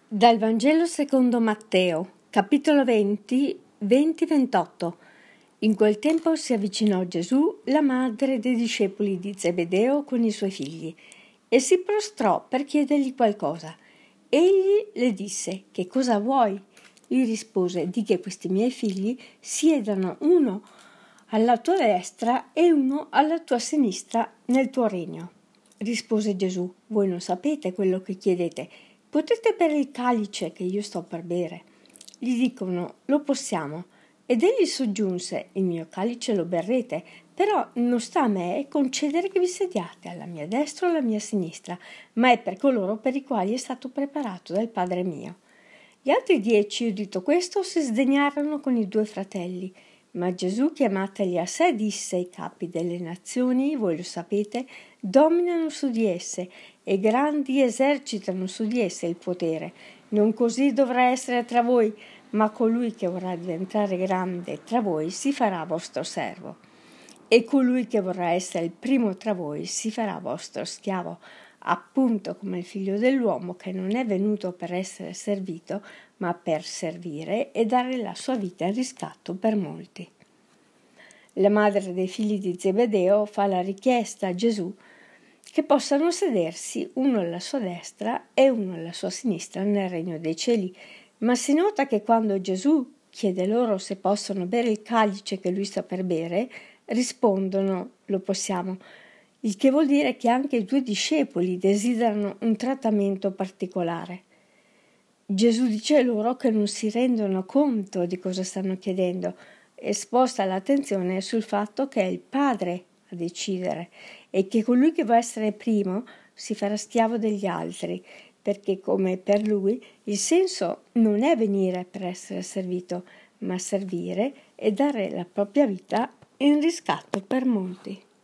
Dal Vangelo secondo Matteo, capitolo 20, 20-28. In quel tempo si avvicinò Gesù, la madre dei discepoli di Zebedeo con i suoi figli, e si prostrò per chiedergli qualcosa. Egli le disse: «Che cosa vuoi?» Gli rispose: «Di che questi miei figli siedano uno alla tua destra e uno alla tua sinistra nel tuo regno». Rispose Gesù: «Voi non sapete quello che chiedete. Potete bere il calice che io sto per bere?» Gli dicono: «Lo possiamo». Ed egli soggiunse: «Il mio calice lo berrete, però non sta a me concedere che vi sediate alla mia destra o alla mia sinistra, ma è per coloro per i quali è stato preparato dal Padre mio». Gli altri 10, udito questo, si sdegnarono con i 2 fratelli. Ma Gesù, chiamateli a sé, disse: «I capi delle nazioni, voi lo sapete, dominano su di esse, e grandi esercitano su di esse il potere. Non così dovrà essere tra voi, ma colui che vorrà diventare grande tra voi si farà vostro servo. E colui che vorrà essere il primo tra voi si farà vostro schiavo, appunto come il figlio dell'uomo, che non è venuto per essere servito, ma per servire e dare la sua vita in riscatto per molti». La madre dei figli di Zebedeo fa la richiesta a Gesù che possano sedersi uno alla sua destra e uno alla sua sinistra nel regno dei cieli. Ma si nota che quando Gesù chiede loro se possono bere il calice che lui sta per bere, rispondono: «Lo possiamo», il che vuol dire che anche i 2 discepoli desiderano un trattamento particolare. Gesù dice loro che non si rendono conto di cosa stanno chiedendo e sposta l'attenzione sul fatto che è il Padre a decidere e che colui che vuole essere primo si farà schiavo degli altri, perché come per lui il senso non è venire per essere servito, ma servire e dare la propria vita in riscatto per molti.